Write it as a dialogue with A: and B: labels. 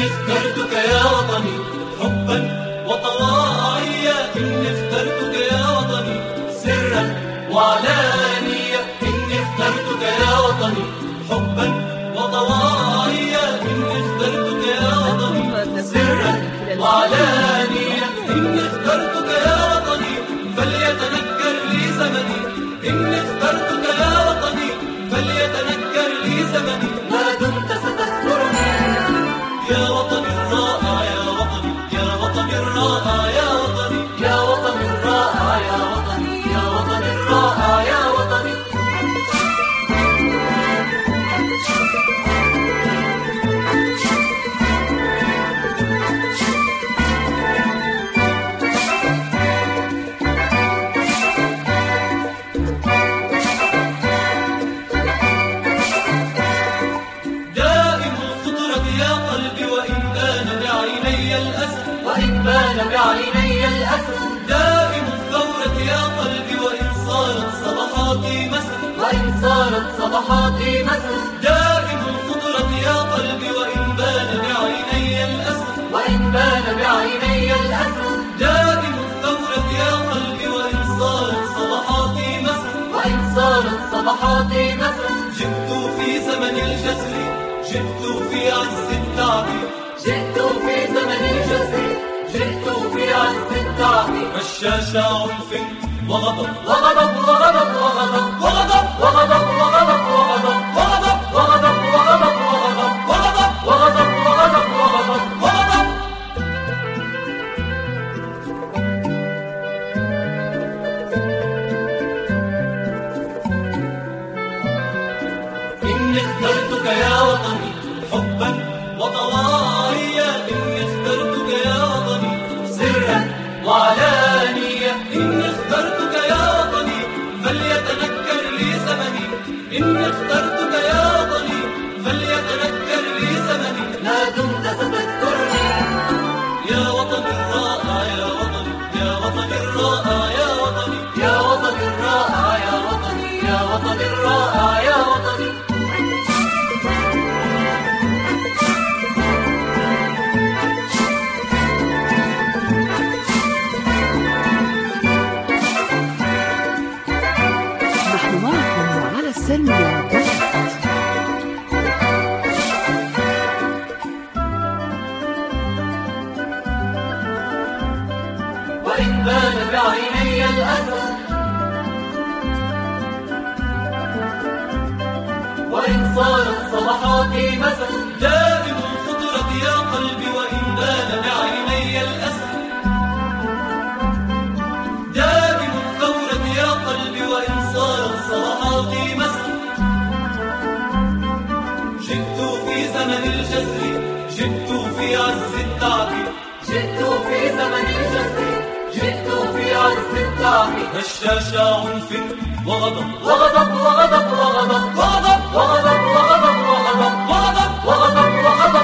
A: إني اخترتك يا وطني حبا وطواعية، إني اخترتك يا وطني سرا وعلانية، إني اخترتك يا وطني حبا وطواعية، إني اخترتك يا وطني سرا وعلانية، إني اخترتك يا وطني فليتنكر لي زمني، إني اخترتك يا وطني فليتنكر لي زمني، ما دمت ستذكرني يا وطني الرائع يا وطني، يا وطني الرائع يا وطني، يا وطني الرائع يا وطني، يا وطني الرائع يا وطني. وإن بان بعيني الأسد دائم الثورة يا قلبي، وإن صارت صباحاتي مسد، وإن صارت صباحاتي مسد دائم الخطرة يا قلبي، وإن بان بعيني الأسد، وإن بان بعيني الأسد دائم الثورة يا قلبي، وإن صارت صباحاتي مسد، وإن صارت صباحاتي مسد. جئت في زمن الجسر، جئت في عز التعبير، جئت في زمن الجسر، جئت في عز التعبير، رشاش عنف وغضب وغضب وغضب وغضب وغضب وغضب وغضب وغضب وغضب وغضب وغضب وغضب وغضب وغضب وغضب وغضب. إني اخترتك يا وطني حبا وطواعية، إني اخترتك يا وطني سرا وعلانية، إني اخترتك يا وطني فليتنكر لي زمني، إني اخترتك يا وطني فليتنكر لي زمني، ما دمت ستذكرني يا وطني الرائع يا وطني، يا وطني الرائع يا وطني، يا وطني الرائع يا وطني، يا وطني الرائع يا وطني. وإن بان بعيني الأسد، وإن صارت صباحاتي مسد دائم الخطرة يا قلبي، وإن بان بعيني الأسد دائم الثورة يا قلبي، وإن صارت صباحاتي مسد. جئت في زمن الجسر، جئت في عز التعبير، جئت في زمن الجسر، جئت في عز التعبير، رشاش عنف وغضب وغضب وغضب وغضب وغضب وغضب وغضب وغضب وغضب وغضب وغضب